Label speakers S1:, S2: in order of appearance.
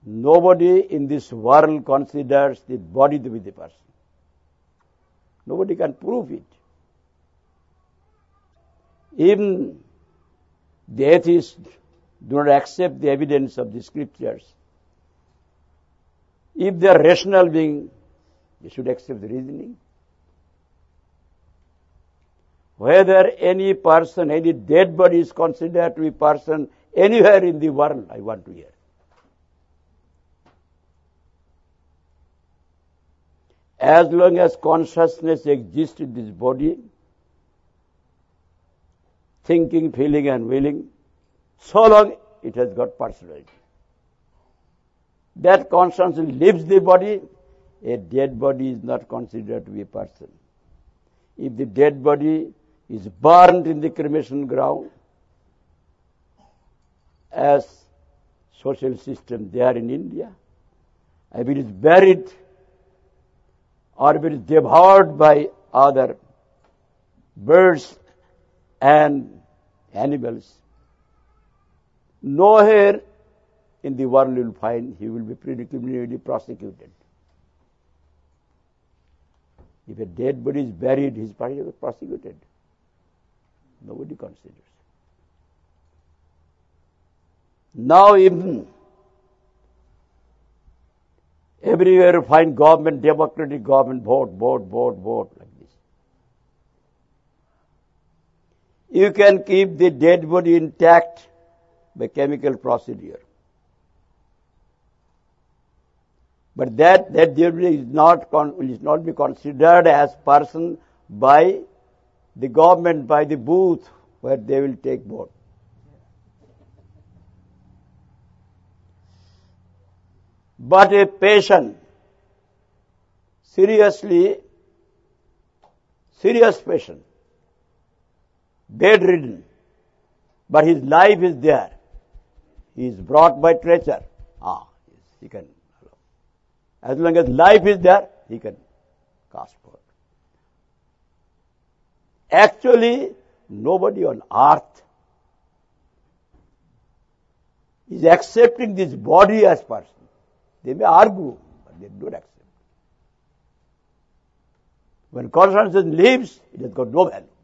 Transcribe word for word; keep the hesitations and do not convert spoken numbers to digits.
S1: Nobody in this world considers the body to be the person. Nobody can prove it. Even the atheists do not accept the evidence of the scriptures. If they are rational being, they should accept the reasoning. Whether any person, any dead body is considered to be person anywhere in the world, I want to hear. As long as consciousness exists in this body, thinking, feeling and willing, so long it has got personality. That consciousness leaves the body, a dead body is not considered to be a person. If the dead body is burned in the cremation ground, as social system there in India, if it is buried or if it is devoured by other birds and animals, nowhere in the world you will find he will be criminally prosecuted. If a dead body is buried, he is prosecuted. Nobody considers. Now even everywhere you find government, democratic government, vote, vote, vote, vote, like this. You can keep the dead body intact by chemical procedure. But that, that dead body is not, will not be considered as person by the government, by the booth where they will take vote. But a patient, seriously, serious patient, bedridden, but his life is there. He is brought by stretcher. Ah, he can. As long as life is there, he can cast forth. Actually, nobody on earth is accepting this body as person. They may argue, but they don't accept. When consciousness leaves, it has got no value.